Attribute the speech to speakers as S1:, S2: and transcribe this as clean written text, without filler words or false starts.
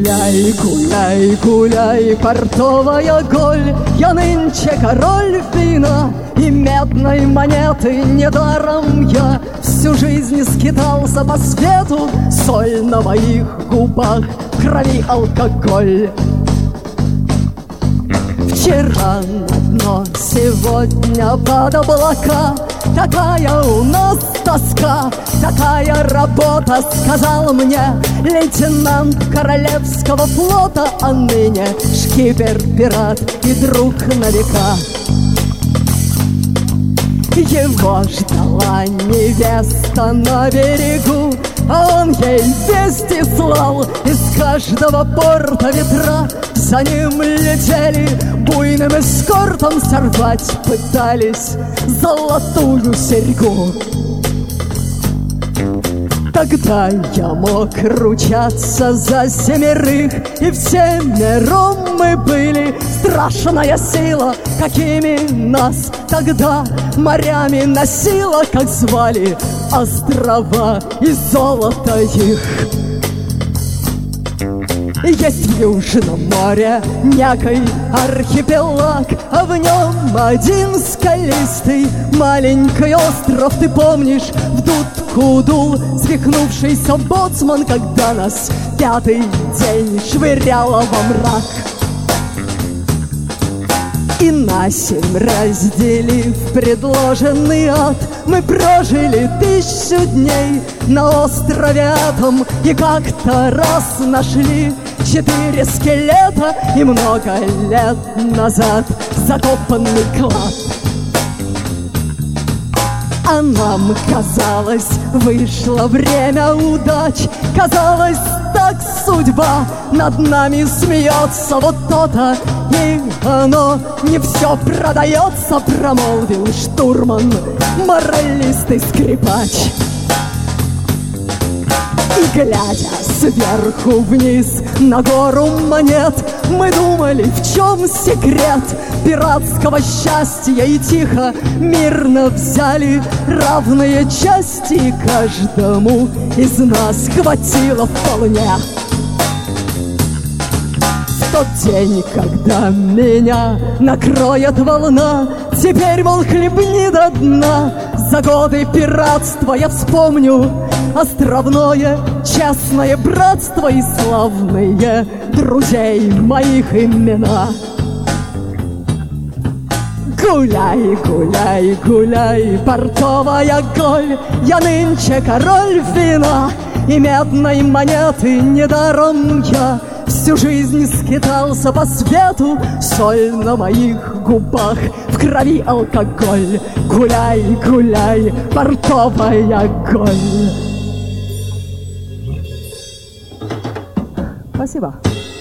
S1: Гуляй, гуляй, гуляй, портовая голь, я нынче король вина и медной монеты. Недаром я всю жизнь скитался по свету, соль на моих губах, в крови алкоголь. Вчера на дно, сегодня под облака. Такая у нас тоска, такая работа, сказал мне лейтенант Королевского флота, а ныне шкипер, пират и друг на века. Его ждала невеста на берегу, а он ей вести слал. Из каждого порта ветра за ним летели, буйным эскортом сорвать пытались золотую серьгу. Тогда я мог ручаться за семерых, и всемиром мы были. Страшная сила, какими нас тогда морями носила, как звали острова и золото их. Есть в Южном море некий архипелаг, а в нем один скалистый маленький остров. Ты помнишь, в дудку дул свихнувшийся боцман, когда нас пятый день швыряло во мрак? И на 7 разделив предложенный ад, мы прожили 1000 дней на острове Атом. И как-то раз нашли 4 скелета и много лет назад закопанный клад. А нам казалось, вышло время удач, казалось, так судьба над нами смеется. Вот то-то и оно не все продается, промолвил штурман, моралист и скрипач. И глядя сверху вниз на гору монет, мы думали, в чем секрет пиратского счастья, и тихо, мирно взяли равные части, и каждому из нас хватило вполне. В тот день, когда меня накроет волна, теперь, мол, хлебни до дна. За годы пиратства я вспомню островное честное братство и славные друзей моих имена. Гуляй, гуляй, гуляй, портовая голь, я нынче король вина и медной монеты. Недаром я всю жизнь скитался по свету, соль на моих губах, в крови алкоголь. Гуляй, гуляй, портовая голь. Спасибо.